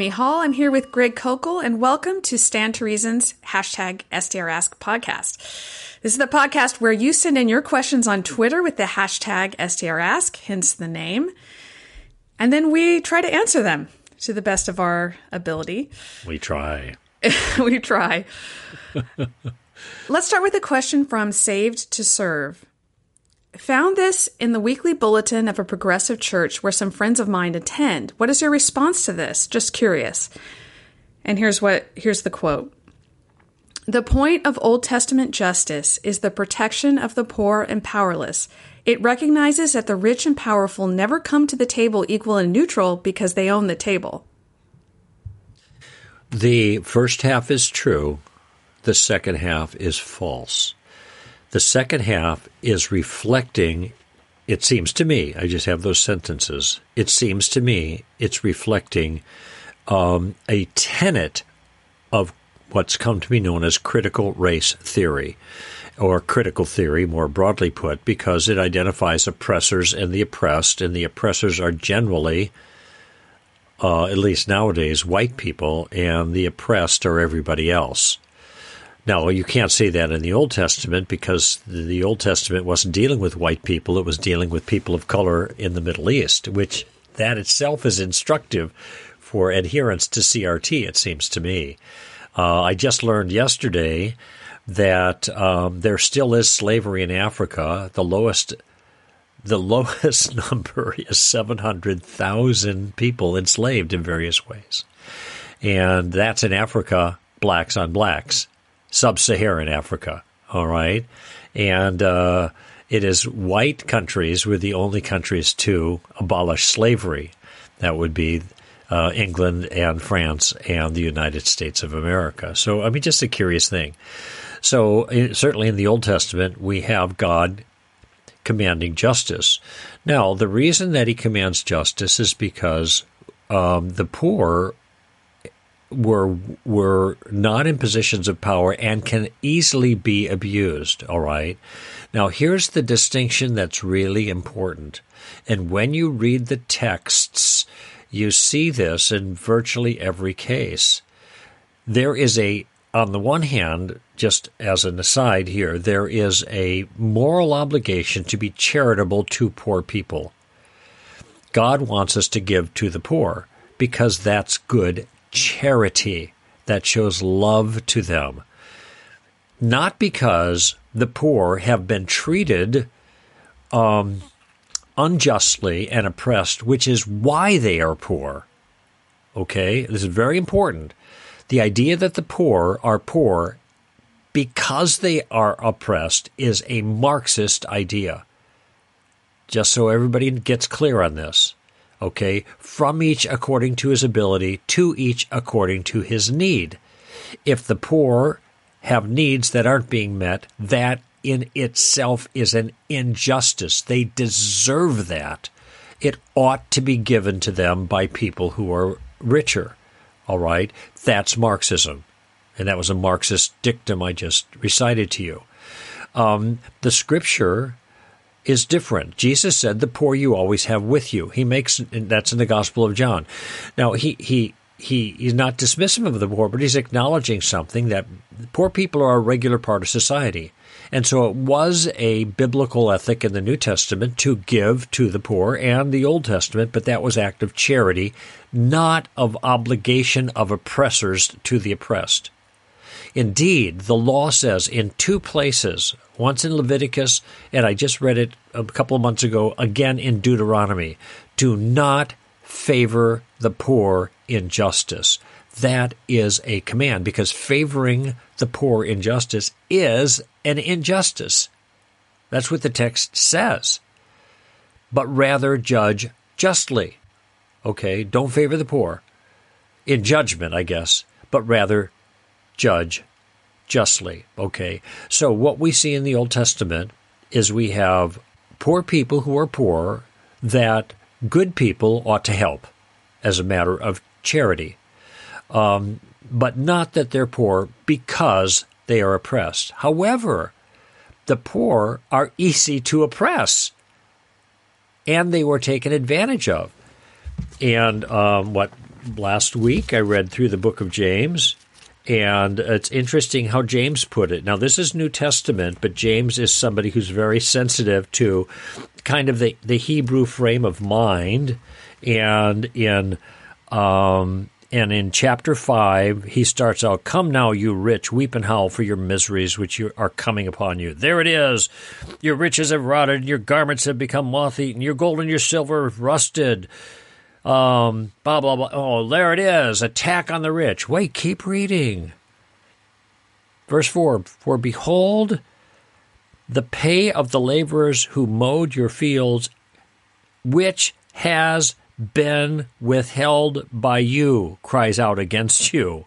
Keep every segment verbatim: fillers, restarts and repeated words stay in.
Naomi Hall. I'm here with Greg Kokel, and welcome to Stand to Reason's hashtag S D R Ask podcast. This is the podcast where you send in your questions on Twitter with the hashtag S D R Ask, hence the name, and then we try to answer them to the best of our ability. We try. we try. Let's start with a question from Saved to Serve. Found this in the weekly bulletin of a progressive church where some friends of mine attend. What is your response to this? Just curious. And here's what here's the quote. The point of Old Testament justice is the protection of the poor and powerless. It recognizes that the rich and powerful never come to the table equal and neutral because they own the table. The first half is true. The second half is false. The second half is reflecting, it seems to me, I just have those sentences, it seems to me it's reflecting um, a tenet of what's come to be known as critical race theory, or critical theory more broadly put, because it identifies oppressors and the oppressed, and the oppressors are generally, uh, at least nowadays, white people, and the oppressed are everybody else. Now, you can't say that in the Old Testament because the Old Testament wasn't dealing with white people. It was dealing with people of color in the Middle East, which that itself is instructive for adherence to C R T, it seems to me. Uh, I just learned yesterday that um, there still is slavery in Africa. The lowest the lowest number is seven hundred thousand people enslaved in various ways. And that's in Africa, blacks on blacks. Sub-Saharan Africa, all right? And uh, it is white countries were the only countries to abolish slavery. That would be uh, England and France and the United States of America. So, I mean, just a curious thing. So, in, certainly in the Old Testament, we have God commanding justice. Now, the reason that he commands justice is because um, the poor were were not in positions of power and can easily be abused, all right? Now, here's the distinction that's really important. And when you read the texts, you see this in virtually every case. There is a, on the one hand, just as an aside here, there is a moral obligation to be charitable to poor people. God wants us to give to the poor because that's good charity that shows love to them, not because the poor have been treated um, unjustly and oppressed, which is why they are poor. Okay, this is very important. The idea that the poor are poor because they are oppressed is a Marxist idea. Just so everybody gets clear on this. Okay, from each according to his ability, to each according to his need. If the poor have needs that aren't being met, that in itself is an injustice. They deserve that. It ought to be given to them by people who are richer. All right, that's Marxism. And that was a Marxist dictum I just recited to you. Um, the scripture is different. Jesus said, the poor you always have with you. He makes, that's in the Gospel of John. Now, he, he, he, he's not dismissive of the poor, but he's acknowledging something that poor people are a regular part of society. And so it was a biblical ethic in the New Testament to give to the poor and the Old Testament, but that was act of charity, not of obligation of oppressors to the oppressed. Indeed, the law says in two places, once in Leviticus, and I just read it a couple of months ago, again in Deuteronomy, do not favor the poor in justice. That is a command, because favoring the poor in justice is an injustice. That's what the text says. But rather judge justly. Okay, don't favor the poor in judgment, I guess, but rather judge justly. Okay, so what we see in the Old Testament is we have poor people who are poor that good people ought to help as a matter of charity, um, but not that they're poor because they are oppressed. However, the poor are easy to oppress, and they were taken advantage of. And um, what last week I read through the book of James, and it's interesting how James put it. Now, this is New Testament, but James is somebody who's very sensitive to kind of the, the Hebrew frame of mind. And in um, and in chapter five, he starts out, "Come now, you rich, weep and howl for your miseries which you are coming upon you. There it is. Your riches have rotted, your garments have become moth-eaten, your gold and your silver rusted." Um, blah, blah, blah. Oh, there it is. Attack on the rich. Wait, keep reading. Verse four, "For behold, the pay of the laborers who mowed your fields, which has been withheld by you, cries out against you.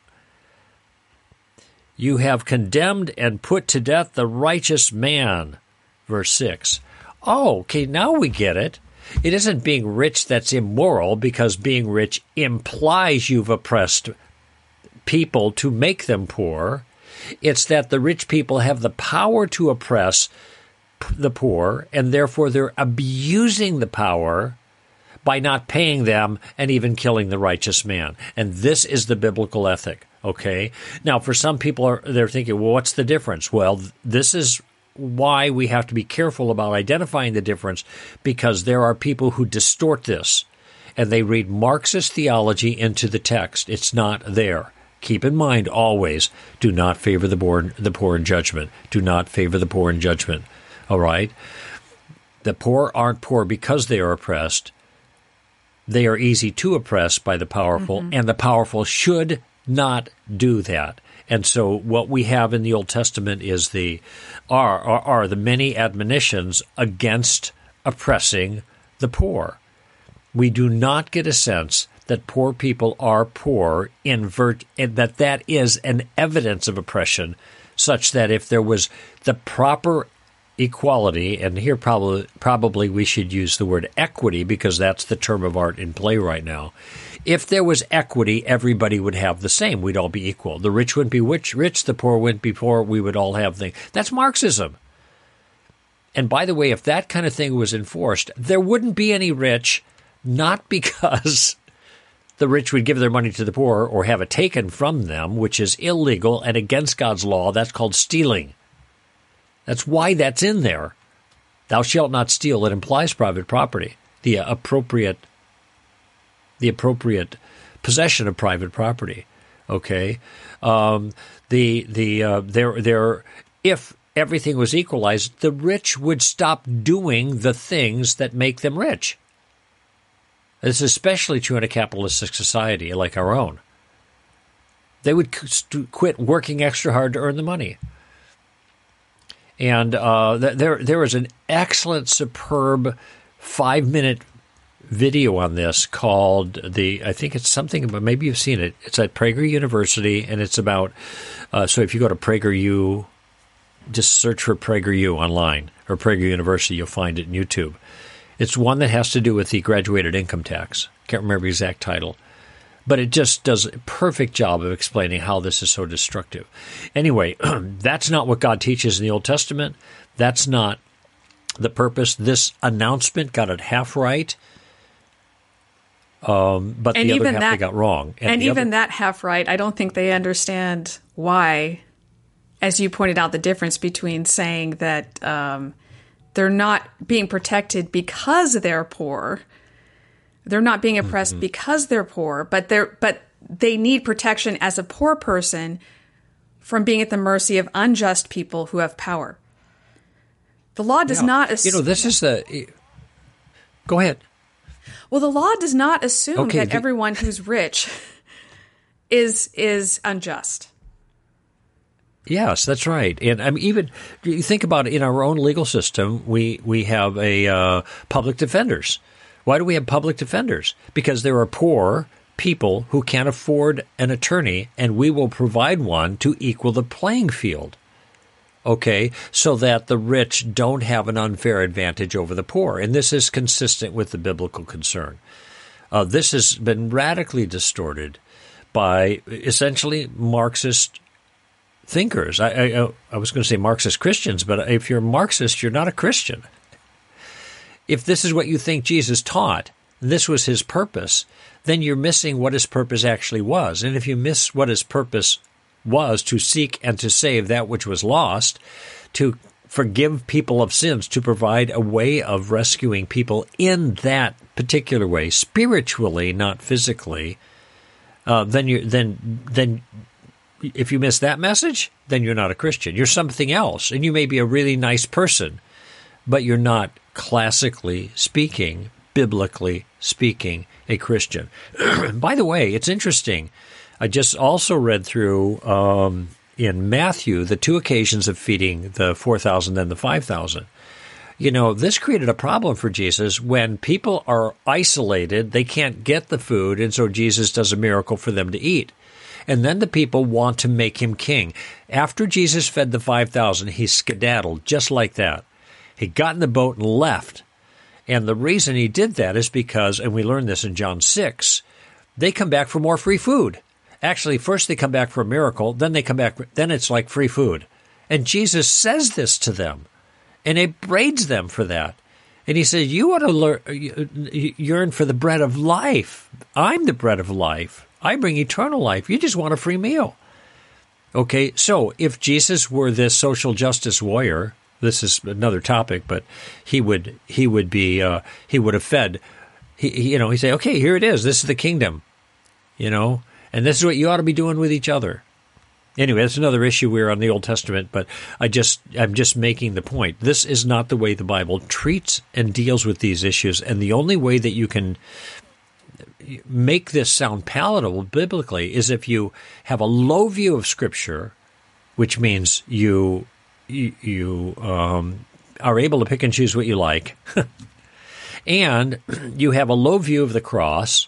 You have condemned and put to death the righteous man." Verse six. Oh, okay, now we get it. It isn't being rich that's immoral, because being rich implies you've oppressed people to make them poor. It's that the rich people have the power to oppress the poor, and therefore they're abusing the power by not paying them and even killing the righteous man. And this is the biblical ethic, okay? Now, for some people, are they're thinking, well, what's the difference? Well, this is why we have to be careful about identifying the difference, because there are people who distort this, and they read Marxist theology into the text. It's not there. Keep in mind always, do not favor the poor, the poor in judgment. Do not favor the poor in judgment, all right? The poor aren't poor because they are oppressed. They are easy to oppress by the powerful, mm-hmm. and the powerful should not do that. And so what we have in the Old Testament is the are, are, are the many admonitions against oppressing the poor. We do not get a sense that poor people are poor in vert, and that that is an evidence of oppression, such that if there was the proper equality, and here probably probably we should use the word equity, because that's the term of art in play right now. If there was equity, everybody would have the same. We'd all be equal. The rich wouldn't be rich, rich the poor wouldn't be poor. We would all have things. That's Marxism. And by the way, if that kind of thing was enforced, there wouldn't be any rich, not because the rich would give their money to the poor or have it taken from them, which is illegal and against God's law. That's called stealing. That's why that's in there. Thou shalt not steal. It implies private property, the appropriate, the appropriate possession of private property. Okay, um, the the uh, there there if everything was equalized, the rich would stop doing the things that make them rich. This is especially true in a capitalistic society like our own. They would quit working extra hard to earn the money. And uh, there, there is an excellent, superb five-minute video on this called the. I think it's something about. Maybe you've seen it. It's at Prager University, and it's about. Uh, so if you go to PragerU, just search for PragerU online or Prager University, you'll find it in YouTube. It's one that has to do with the graduated income tax. Can't remember the exact title. But it just does a perfect job of explaining how this is so destructive. Anyway, that's not what God teaches in the Old Testament. That's not the purpose. This announcement got it half right, um, but and the other half that, they got wrong. And, and even other, that half right, I don't think they understand why, as you pointed out, the difference between saying that um, they're not being protected because they're poor. They're not being oppressed mm-hmm. because they're poor, but they're but they need protection as a poor person from being at the mercy of unjust people who have power. The law does yeah. not assume. You know, this is the. Go ahead. Well, the law does not assume okay, that the, everyone who's rich is is unjust. Yes, that's right. And I mean, even you think about it, in our own legal system, we we have a uh, public defenders. Why do we have public defenders? Because there are poor people who can't afford an attorney, and we will provide one to equal the playing field, okay, so that the rich don't have an unfair advantage over the poor. And this is consistent with the biblical concern. Uh, this has been radically distorted by essentially Marxist thinkers. I, I, I was going to say Marxist Christians, but if you're a Marxist, you're not a Christian. If this is what you think Jesus taught, this was his purpose, then you're missing what his purpose actually was. And if you miss what his purpose was, to seek and to save that which was lost, to forgive people of sins, to provide a way of rescuing people in that particular way, spiritually, not physically, uh, then you then then if you miss that message, then you're not a Christian. You're something else, and you may be a really nice person, but you're not, classically speaking, biblically speaking, a Christian. By the way, it's interesting. I just also read through um, in Matthew the two occasions of feeding the four thousand and the five thousand. You know, this created a problem for Jesus when people are isolated, they can't get the food, and so Jesus does a miracle for them to eat. And then the people want to make him king. After Jesus fed the five thousand, he skedaddled just like that. He got in the boat and left. And the reason he did that is because, and we learned this in John six, they come back for more free food. Actually, first they come back for a miracle, then they come back, then it's like free food. And Jesus says this to them, and he upbraids them for that. And he says, you ought to learn, yearn for the bread of life. I'm the bread of life. I bring eternal life. You just want a free meal. Okay, so if Jesus were this social justice warrior, this is another topic, but he would he would be uh, he would have fed. He, he you know he'd say, okay, here it is. This is the kingdom, you know, and this is what you ought to be doing with each other. Anyway, that's another issue. We're on the Old Testament, but I just I'm just making the point. This is not the way the Bible treats and deals with these issues, and the only way that you can make this sound palatable biblically is if you have a low view of Scripture, which means you you, you um, are able to pick and choose what you like, and you have a low view of the cross,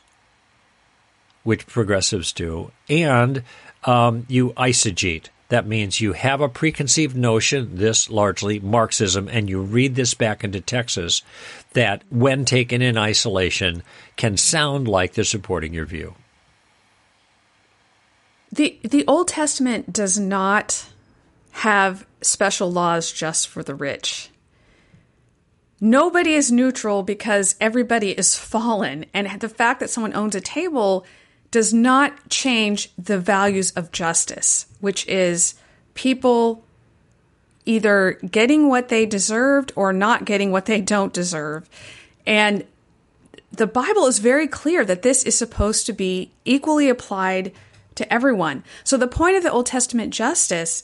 which progressives do, and um, you eisegete. That means you have a preconceived notion, this largely Marxism, and you read this back into Texas, that when taken in isolation can sound like they're supporting your view. The the Old Testament does not have special laws just for the rich. Nobody is neutral because everybody is fallen, and the fact that someone owns a table does not change the values of justice, which is people either getting what they deserved or not getting what they don't deserve. And the Bible is very clear that this is supposed to be equally applied to everyone. So the point of the Old Testament justice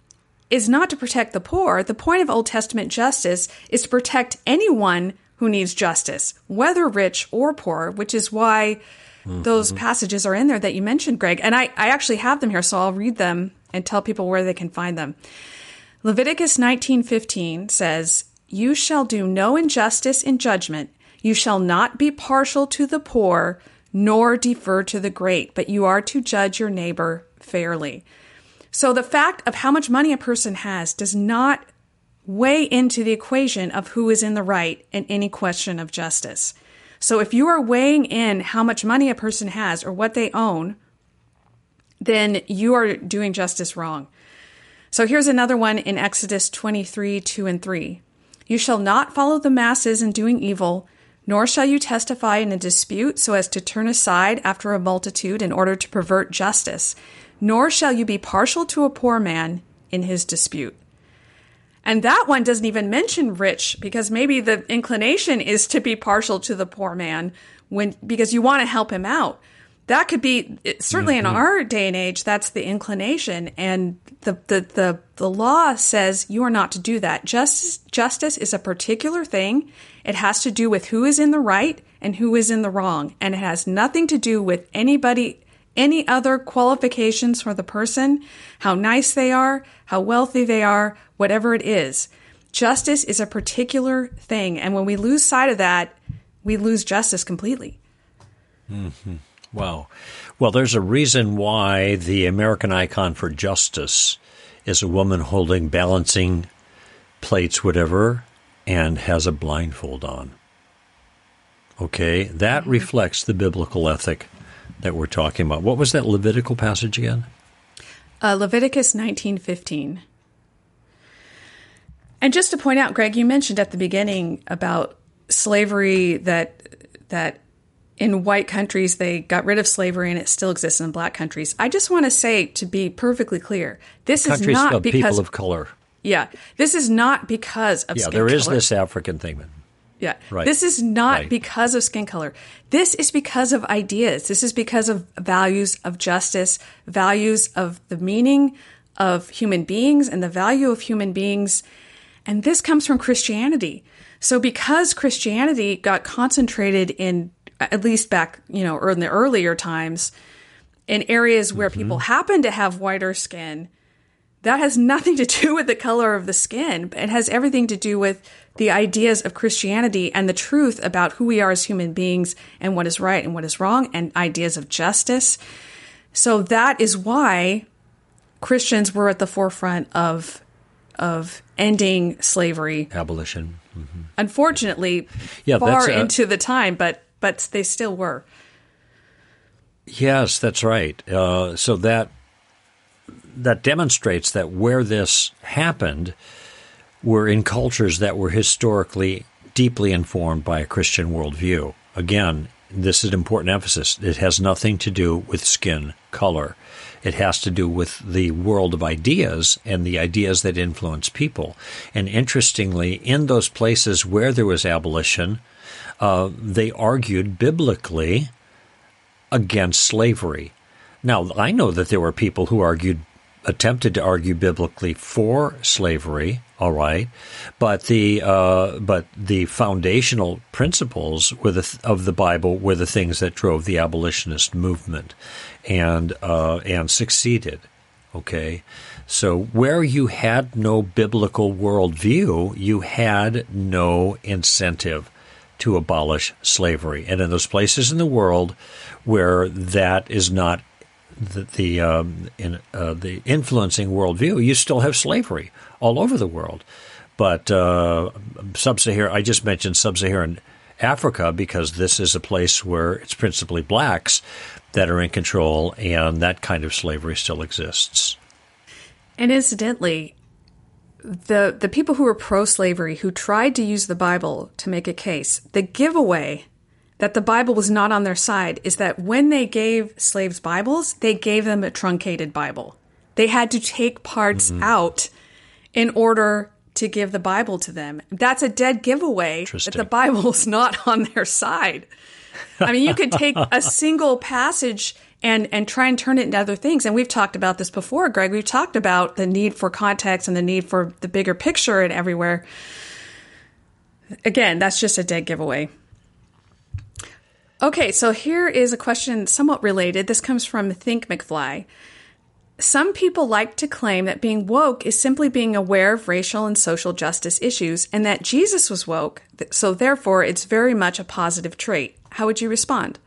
is not to protect the poor. The point of Old Testament justice is to protect anyone who needs justice, whether rich or poor, which is why those passages are in there that you mentioned, Greg. And I, I actually have them here, so I'll read them and tell people where they can find them. Leviticus nineteen fifteen says, "You shall do no injustice in judgment. You shall not be partial to the poor, nor defer to the great, but you are to judge your neighbor fairly." So the fact of how much money a person has does not weigh into the equation of who is in the right in any question of justice. So if you are weighing in how much money a person has or what they own, then you are doing justice wrong. So here's another one in Exodus twenty-three, two and three. "You shall not follow the masses in doing evil, nor shall you testify in a dispute so as to turn aside after a multitude in order to pervert justice, nor shall you be partial to a poor man in his dispute." And that one doesn't even mention rich, because maybe the inclination is to be partial to the poor man when because you want to help him out. That could be, certainly mm-hmm. in our day and age, that's the inclination. And the, the, the, the law says you are not to do that. Justice, justice is a particular thing. It has to do with who is in the right and who is in the wrong. And it has nothing to do with anybody, any other qualifications for the person, how nice they are, how wealthy they are, whatever it is. Justice is a particular thing. And when we lose sight of that, we lose justice completely. Mm-hmm. Wow. Well, there's a reason why the American icon for justice is a woman holding balancing plates, whatever, and has a blindfold on. Okay? That mm-hmm. reflects the biblical ethic that we're talking about. What was that Levitical passage again? Uh, Leviticus nineteen fifteen. And just to point out, Greg, you mentioned at the beginning about slavery that that in white countries, they got rid of slavery and it still exists in black countries. I just want to say, to be perfectly clear, this countries is not of because people of color. Yeah, this is not because of yeah, skin there color. is this African thing. Yeah, right. This is not right. because of skin color. This is because of ideas. This is because of values of justice, values of the meaning of human beings and the value of human beings. And this comes from Christianity. So because Christianity got concentrated in, at least back, you know, or in the earlier times, in areas where mm-hmm. people happen to have whiter skin, that has nothing to do with the color of the skin. It has everything to do with the ideas of Christianity and the truth about who we are as human beings and what is right and what is wrong, and ideas of justice. So that is why Christians were at the forefront of of ending slavery. Abolition. Mm-hmm. Unfortunately, yeah, far uh, into the time, but but they still were. Yes, that's right. Uh, so that that demonstrates that where this happened were in cultures that were historically deeply informed by a Christian worldview. Again, this is an important emphasis. It has nothing to do with skin color. It has to do with the world of ideas and the ideas that influence people. And interestingly, in those places where there was abolition, uh, they argued biblically against slavery. Now, I know that there were people who argued, attempted to argue biblically for slavery, all right, but the uh, but the foundational principles were the, of the Bible were the things that drove the abolitionist movement, and uh, and succeeded. Okay, so where you had no biblical worldview, you had no incentive to abolish slavery, and in those places in the world where that is not the the, um, in, uh, the influencing worldview, you still have slavery all over the world. But uh, sub-Saharan, I just mentioned sub-Saharan Africa because this is a place where it's principally blacks that are in control, and that kind of slavery still exists. And incidentally, the the people who were pro-slavery, who tried to use the Bible to make a case, the giveaway that the Bible was not on their side is that when they gave slaves Bibles, they gave them a truncated Bible. They had to take parts mm-hmm. out in order to give the Bible to them. That's a dead giveaway that the Bible is not on their side. I mean, you could take a single passage and, and try and turn it into other things. And we've talked about this before, Greg. We've talked about the need for context and the need for the bigger picture and everywhere. Again, that's just a dead giveaway. Okay, so here is a question somewhat related. This comes from Think McFly. Some people like to claim that being woke is simply being aware of racial and social justice issues, and that Jesus was woke, so therefore it's very much a positive trait. How would you respond?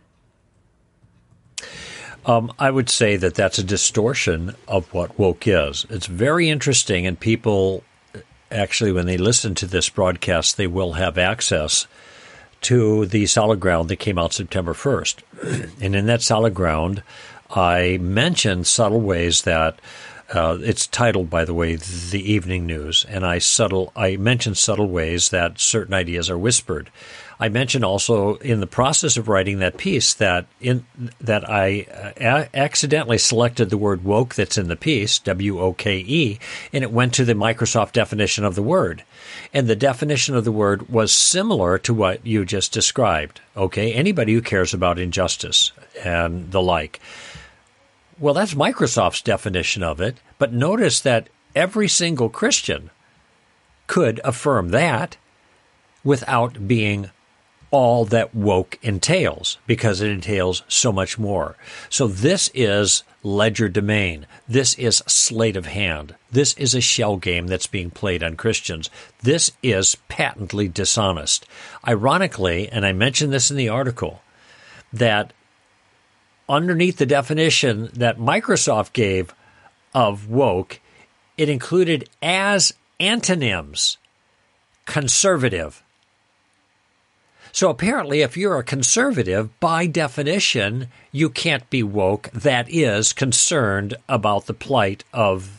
Um, I would say that that's a distortion of what woke is. It's very interesting, and people, actually, when they listen to this broadcast, they will have access to the Solid Ground that came out September first. And in that Solid Ground, I mentioned subtle ways that, uh, it's titled, by the way, The Evening News, and I subtle I mentioned subtle ways that certain ideas are whispered. I mentioned also in the process of writing that piece that in that I uh, accidentally selected the word woke that's in the piece, W O K E, and it went to the Microsoft definition of the word. And the definition of the word was similar to what you just described, okay? Anybody who cares about injustice and the like. Well, that's Microsoft's definition of it, but notice that every single Christian could affirm that without being all that woke entails, because it entails so much more. So this is legerdemain. This is sleight of hand. This is a shell game that's being played on Christians. This is patently dishonest. Ironically, and I mentioned this in the article, that underneath the definition that Microsoft gave of woke, it included as antonyms conservative. So apparently, if you're a conservative, by definition, you can't be woke. That is concerned about the plight of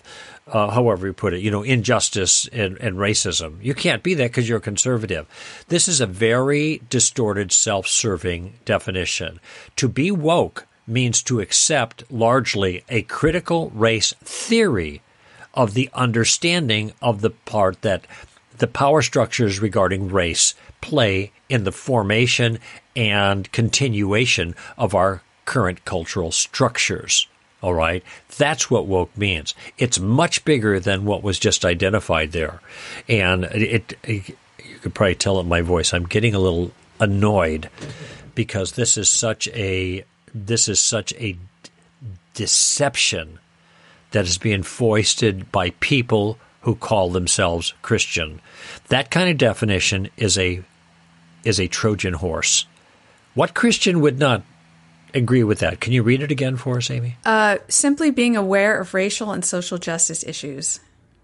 uh, however you put it, you know, injustice and, and racism. You can't be that because you're a conservative. This is a very distorted, self-serving definition. To be woke means to accept largely a critical race theory of the understanding of the part that the power structures regarding race play in the formation and continuation of our current cultural structures. All right? That's what woke means. It's much bigger than what was just identified there. And it, it you could probably tell in my voice, I'm getting a little annoyed because this is such a this is such a deception that is being foisted by people who call themselves Christian. That kind of definition is a is a Trojan horse. What Christian would not agree with that? Can you read it again for us, Amy? Uh, simply being aware of racial and social justice issues.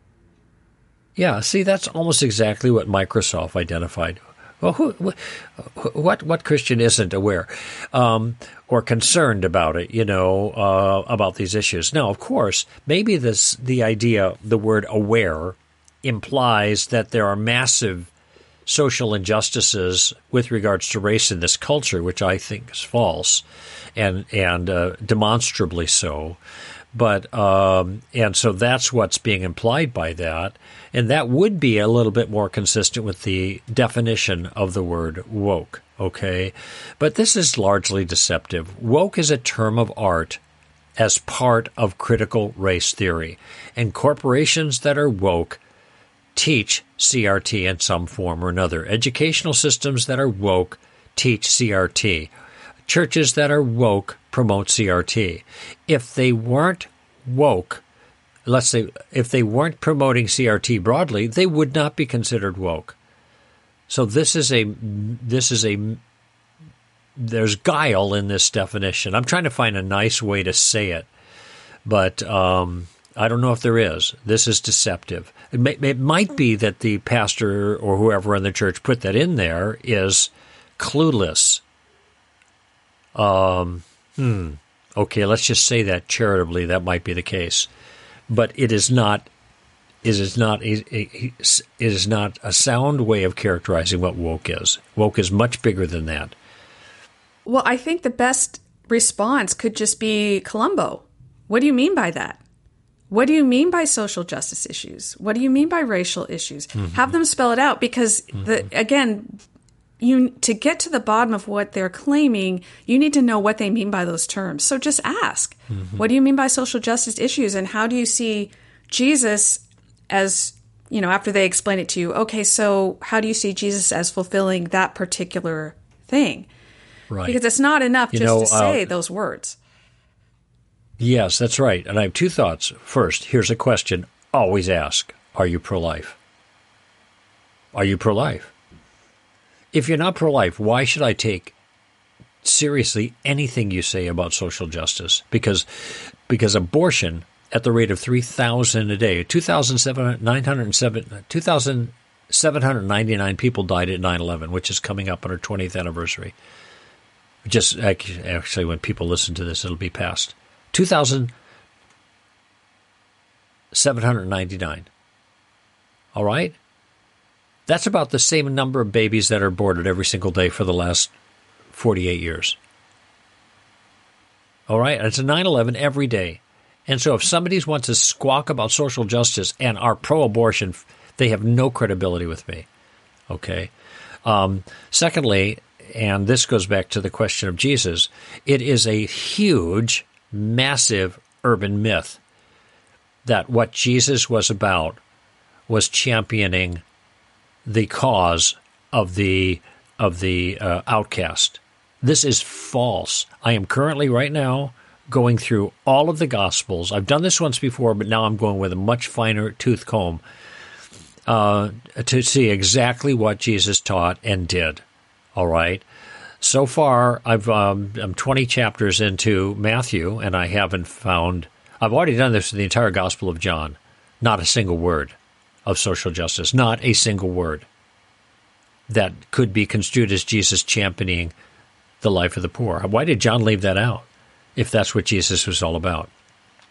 Yeah, see, that's almost exactly what Microsoft identified. Well, who, what what Christian isn't aware um, or concerned about it, you know, uh, about these issues? Now, of course, maybe this the idea, the word aware, implies that there are massive social injustices with regards to race in this culture, which I think is false, and and uh, demonstrably so. But um, and so that's what's being implied by that, and that would be a little bit more consistent with the definition of the word woke. Okay, but this is largely deceptive. Woke is a term of art as part of critical race theory, and corporations that are woke teach C R T in some form or another. Educational systems that are woke teach C R T. Churches that are woke promote C R T. If they weren't woke, let's say, if they weren't promoting C R T broadly, they would not be considered woke. So this is a, this is a, there's guile in this definition. I'm trying to find a nice way to say it, but um, I don't know if there is. This is deceptive. It, may, it might be that the pastor or whoever in the church put that in there is clueless. Um, hmm. Okay, let's just say that charitably. That might be the case, but it is not. It is not. A, a, it is not a sound way of characterizing what woke is. Woke is much bigger than that. Well, I think the best response could just be Columbo. What do you mean by that? What do you mean by social justice issues? What do you mean by racial issues? Mm-hmm. Have them spell it out, because mm-hmm. the again. You to get to the bottom of what they're claiming, you need to know what they mean by those terms. So just ask, mm-hmm. what do you mean by social justice issues, and how do you see Jesus as, you know, after they explain it to you, okay, so how do you see Jesus as fulfilling that particular thing? Right. Because it's not enough you just know, to say uh, those words. Yes, that's right. And I have two thoughts. First, here's a question. Always ask, are you pro-life? Are you pro-life? If you're not pro-life, why should I take seriously anything you say about social justice? Because because abortion at the rate of three thousand a day, two thousand seven hundred ninety-nine people died at nine eleven, which is coming up on our twentieth anniversary. Just actually, when people listen to this, it'll be past. two thousand seven hundred ninety-nine. All right? That's about the same number of babies that are aborted every single day for the last forty-eight years. All right? And it's a nine eleven every day. And so if somebody wants to squawk about social justice and are pro-abortion, they have no credibility with me. Okay? Um, secondly, and this goes back to the question of Jesus, it is a huge, massive urban myth that what Jesus was about was championing the cause of the of the uh, outcast. This is false. I am currently right now going through all of the Gospels. I've done this once before, but now I'm going with a much finer tooth comb uh, to see exactly what Jesus taught and did. All right. So far, I've um, I'm twenty chapters into Matthew, and I haven't found. I've already done this with the entire Gospel of John. Not a single word of social justice, not a single word that could be construed as Jesus championing the life of the poor. Why did John leave that out if that's what Jesus was all about?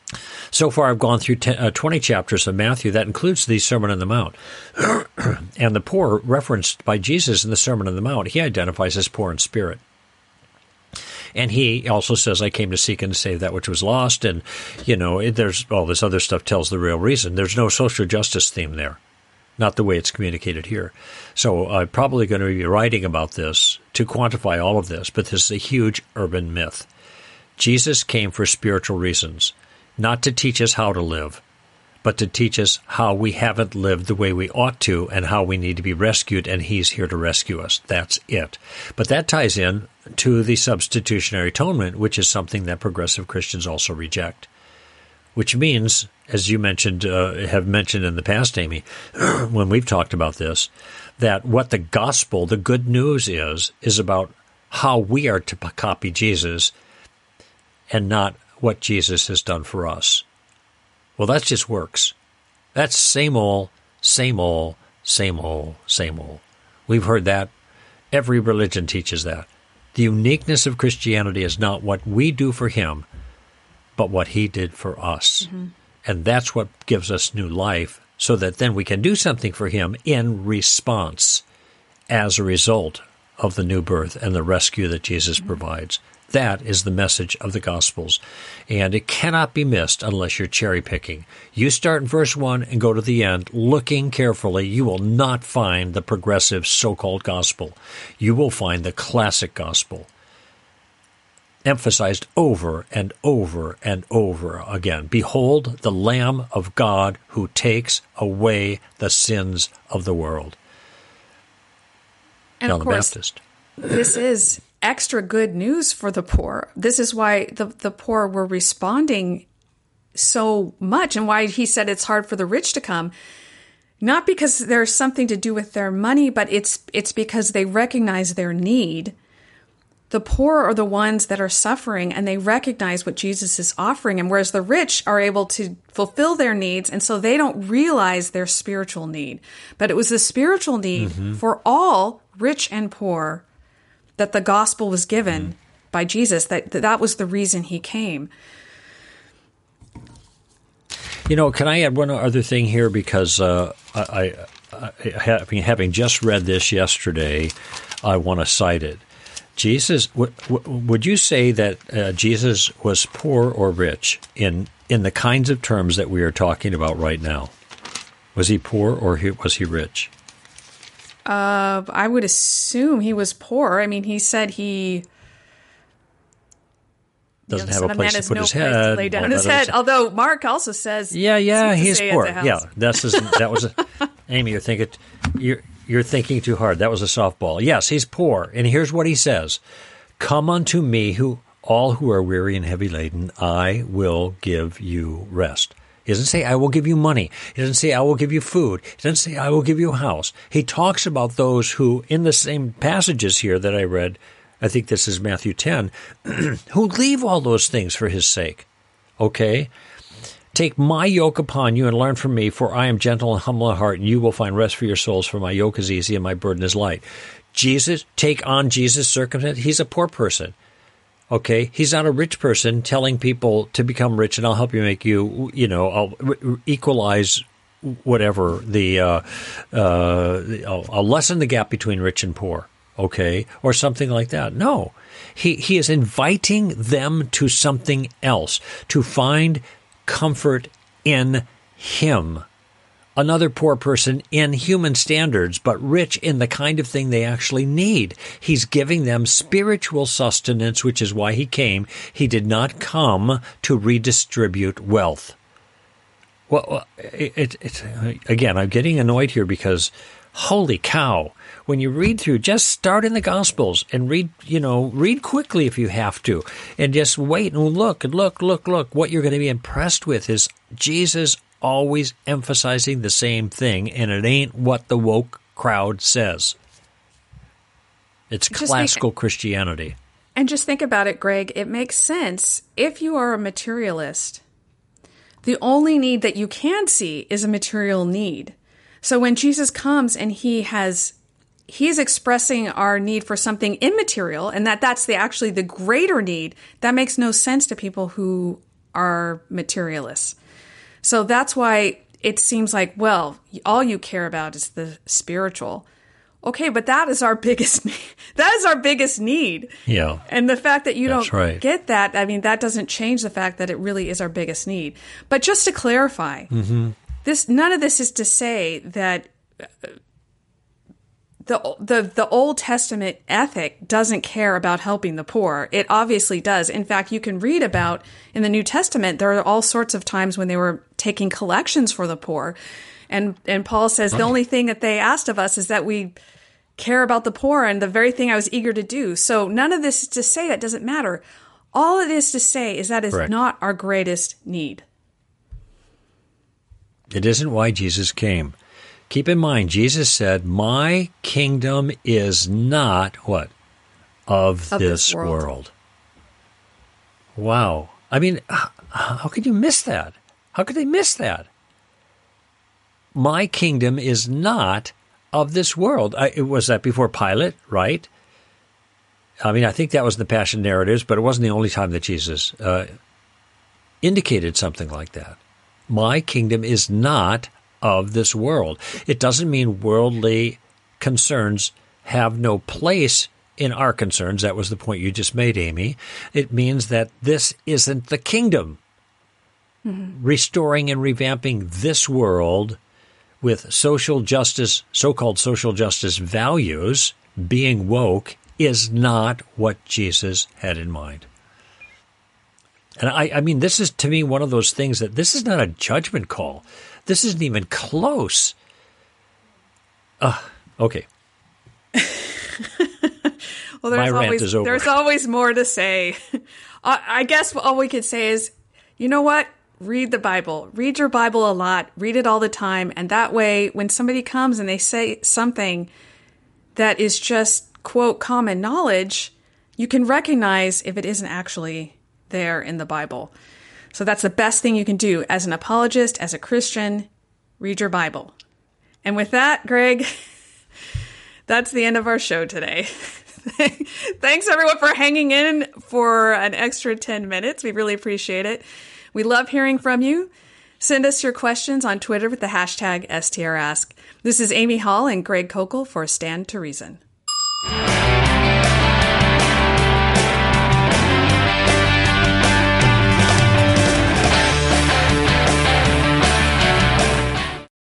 So far, I've gone through ten, uh, twenty chapters of Matthew. That includes the Sermon on the Mount. And the poor referenced by Jesus in the Sermon on the Mount, he identifies as poor in spirit. And he also says, I came to seek and to save that which was lost. And, you know, it, there's all this other stuff tells the real reason. There's no social justice theme there, not the way it's communicated here. So I'm probably going to be writing about this to quantify all of this, but this is a huge urban myth. Jesus came for spiritual reasons, not to teach us how to live, but to teach us how we haven't lived the way we ought to and how we need to be rescued, and he's here to rescue us. That's it. But that ties in to the substitutionary atonement, which is something that progressive Christians also reject, which means, as you mentioned, uh, have mentioned in the past, Amy, when we've talked about this, that what the gospel, the good news is, is about how we are to copy Jesus and not what Jesus has done for us. Well, that's just works. That's same old, same old, same old, same old. We've heard that. Every religion teaches that. The uniqueness of Christianity is not what we do for him, but what he did for us. Mm-hmm. And that's what gives us new life, so that then we can do something for him in response as a result of the new birth and the rescue that Jesus mm-hmm. provides. That is the message of the Gospels, and it cannot be missed unless you're cherry-picking. You start in verse one and go to the end, looking carefully. You will not find the progressive so-called gospel. You will find the classic gospel, emphasized over and over and over again. Behold, the Lamb of God who takes away the sins of the world. And John of course, the Baptist. This is extra good news for the poor. This is why the, the poor were responding so much, and why he said it's hard for the rich to come. Not because there's something to do with their money, but it's it's because they recognize their need. The poor are the ones that are suffering, and they recognize what Jesus is offering them, whereas the rich are able to fulfill their needs, and so they don't realize their spiritual need. But it was the spiritual need mm-hmm. for all, rich and poor, that the gospel was given mm. by Jesus, that that was the reason he came. You know, can I add one other thing here? Because uh, I, I, I having, having just read this yesterday, I want to cite it. Jesus, w- w- would you say that uh, Jesus was poor or rich in in the kinds of terms that we are talking about right now? Was he poor or he, was he rich? Uh, I would assume he was poor. I mean, he said he doesn't you have know, a place to put no his place head. To lay down his head. Although Mark also says, yeah, yeah, he's poor. Yeah, that's his, that was. A, Amy, you're thinking you're you're thinking too hard. That was a softball. Yes, he's poor, and here's what he says: "Come unto me, who all who are weary and heavy laden, I will give you rest." He doesn't say, I will give you money. He doesn't say, I will give you food. He doesn't say, I will give you a house. He talks about those who, in the same passages here that I read, I think this is Matthew ten, who leave all those things for his sake. Okay? Take my yoke upon you and learn from me, for I am gentle and humble in heart, and you will find rest for your souls, for my yoke is easy and my burden is light. Jesus, take on Jesus' circumstance. He's a poor person. Okay, he's not a rich person telling people to become rich, and I'll help you make you, you know, I'll re- equalize whatever the, uh, uh, I'll, I'll lessen the gap between rich and poor, okay, or something like that. No, he he is inviting them to something else, to find comfort in him. Another poor person in human standards, but rich in the kind of thing they actually need. He's giving them spiritual sustenance, which is why he came. He did not come to redistribute wealth. Well, it, it, it, again, I'm getting annoyed here because, holy cow, when you read through, just start in the Gospels and read, you know, read quickly if you have to, and just wait and look and look, look, look. What you're going to be impressed with is Jesus always emphasizing the same thing, and it ain't what the woke crowd says. It's just classical think, Christianity. And just think about it, Greg. It makes sense. If you are a materialist, the only need that you can see is a material need. So when Jesus comes and he has, he's expressing our need for something immaterial, and that that's the actually the greater need, that makes no sense to people who are materialists. So that's why it seems like, well, all you care about is the spiritual. Okay, but that is our biggest need. That is our biggest need. Yeah. And the fact that you That's don't right. get that, I mean, that doesn't change the fact that it really is our biggest need. But just to clarify, mm-hmm. this none of this is to say that the the the Old Testament ethic doesn't care about helping the poor. It obviously does. In fact, you can read about in the New Testament, there are all sorts of times when they were taking collections for the poor. And and Paul says the only thing that they asked of us is that we care about the poor, and the very thing I was eager to do. So none of this is to say that doesn't matter. All it is to say is that is Correct. not our greatest need. It isn't why Jesus came. Keep in mind, Jesus said, my kingdom is not what? Of, Of this, this world. world. Wow. I mean, h- how could you miss that? How could they miss that? My kingdom is not of this world. I, it was that before Pilate, right? I mean, I think that was the Passion narratives, but it wasn't the only time that Jesus uh, indicated something like that. My kingdom is not of this world. It doesn't mean worldly concerns have no place in our concerns. That was the point you just made, Amy. It means that this isn't the kingdom. Mm-hmm. Restoring and revamping this world with social justice, so-called social justice values, being woke, is not what Jesus had in mind. And I, I mean, this is, to me, one of those things that this is not a judgment call. This isn't even close. Uh, okay. Well, there's My rant always, is over. There's always more to say. I, I guess all we could say is, you know what? Read the Bible. Read your Bible a lot. Read it all the time. And that way, when somebody comes and they say something that is just, quote, common knowledge, you can recognize if it isn't actually there in the Bible. So that's the best thing you can do as an apologist, as a Christian. Read your Bible. And with that, Greg, that's the end of our show today. Thanks, everyone, for hanging in for an extra ten minutes. We really appreciate it. We love hearing from you. Send us your questions on Twitter with the hashtag S T R Ask. This is Amy Hall and Greg Kokel for Stand to Reason.